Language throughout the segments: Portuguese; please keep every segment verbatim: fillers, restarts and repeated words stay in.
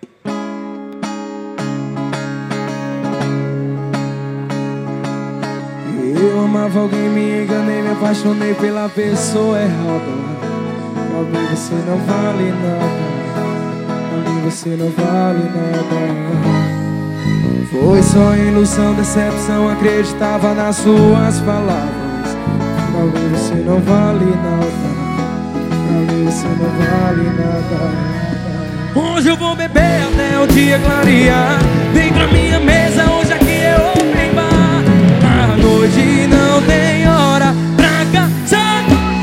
Eu amava alguém, me enganei, me apaixonei pela pessoa errada. Pra mim você não vale nada, pra mim você não vale nada. Foi só ilusão, decepção, acreditava nas suas palavras. Pra mim você não vale nada, pra mim você não vale nada. Hoje eu vou beber até o dia clarear. Vem pra minha mesa, hoje aqui é open bar. A noite não tem hora pra casar.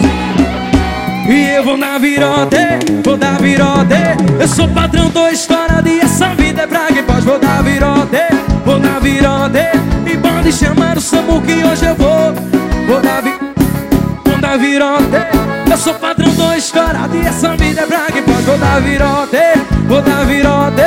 E eu vou na virote, vou dar virote. Eu sou patrão, tô estourado e essa vida é pra quem pode. Vou dar virote, vou dar virote. E pode chamar o Samu que hoje eu vou. Vou dar vi... Vou dar virote. Eu sou patrão, tô estourado e essa vida é pra quem pode. Vou dar virote, vou dar virote.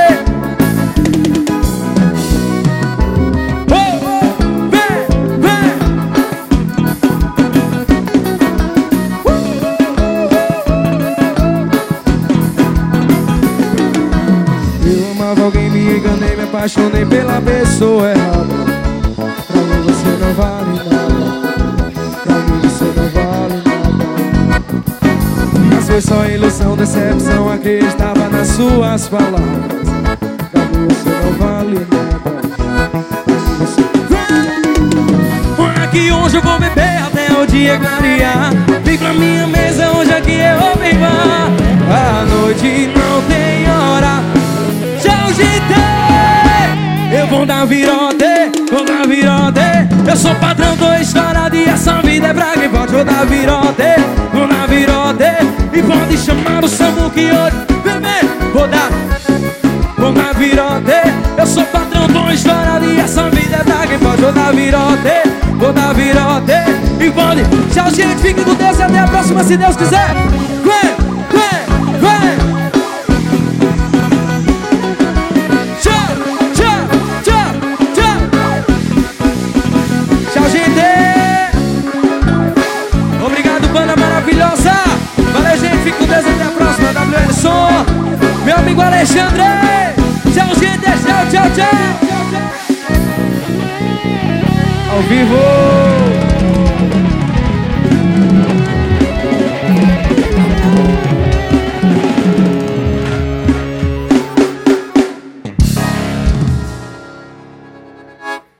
Alguém me enganei, me apaixonei pela pessoa errada. Pra mim você não vale nada, pra mim você não vale nada. Mas foi só ilusão, decepção, acreditava nas suas palavras. Pra mim você não vale nada, pra mim você não vale nada. Olha que hoje eu vou beber até o dia clarear. Vem pra minha mesa, hoje aqui é open bar. A noite não tem hora. Eu vou dar virote, vou dar virote. Eu sou patrão, tô estourado e essa vida é pra quem pode. Vou dar virote, vou dar virote. E pode chamar o Samu que hoje, bebê, vou dar, vou dar virote. Eu sou patrão, tô estourado e essa vida é pra quem pode. Vou dar virote, vou dar virote. E pode, tchau gente, fique com Deus e até a próxima se Deus quiser. Vem, vem, vem. Valeu gente, fique com Deus, até a próxima. W L Som, meu amigo Alexandre. Tchau gente, tchau, tchau, tchau. Ao vivo.